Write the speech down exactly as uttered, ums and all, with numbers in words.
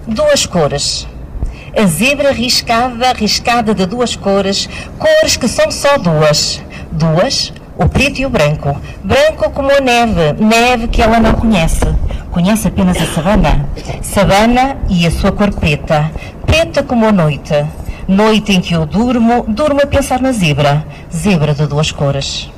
Duas cores. A zebra riscada, riscada de duas cores, cores que são só duas. Duas, o preto e o branco. Branco como a neve, neve que ela não conhece. Conhece apenas a sabana. Sabana e a sua cor preta. Preta como a noite. Noite em que eu durmo, durmo a pensar na zebra. Zebra de duas cores.